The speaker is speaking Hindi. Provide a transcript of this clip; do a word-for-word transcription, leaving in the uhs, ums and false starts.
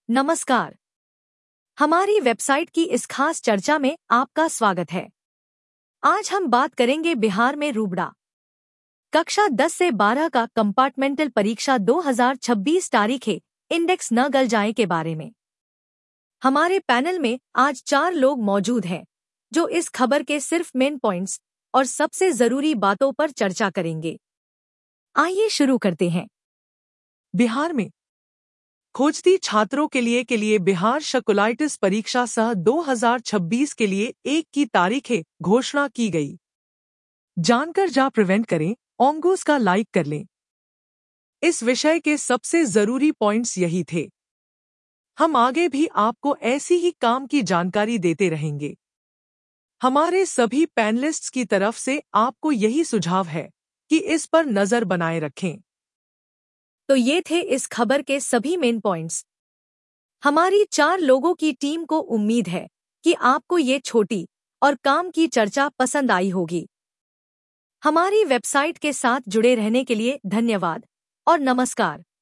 नमस्कार। हमारी वेबसाइट की इस खास चर्चा में आपका स्वागत है। आज हम बात करेंगे बिहार में रूबड़ा कक्षा दस से बारह का कंपार्टमेंटल परीक्षा दो हज़ार छब्बीस तारीखें इंडेक्स न गल जाए के बारे में। हमारे पैनल में आज चार लोग मौजूद हैं जो इस खबर के सिर्फ मेन पॉइंट्स और सबसे जरूरी बातों पर चर्चा करेंगे। आइए शुरू करते हैं। बिहार में खोजती छात्रों के लिए के लिए बिहार शकुलाइटिस परीक्षा सह दो हज़ार छब्बीस के लिए एक की तारीखें घोषणा की गई। जानकर जा प्रिवेंट करें, ओंगूस का लाइक कर लें। इस विषय के सबसे जरूरी पॉइंट्स यही थे। हम आगे भी आपको ऐसी ही काम की जानकारी देते रहेंगे। हमारे सभी पैनलिस्ट्स की तरफ से आपको यही सुझाव है कि इस पर नजर बनाए रखें। तो ये थे इस खबर के सभी मेन पॉइंट्स। हमारी चार लोगों की टीम को उम्मीद है कि आपको ये छोटी और काम की चर्चा पसंद आई होगी। हमारी वेबसाइट के साथ जुड़े रहने के लिए धन्यवाद और नमस्कार।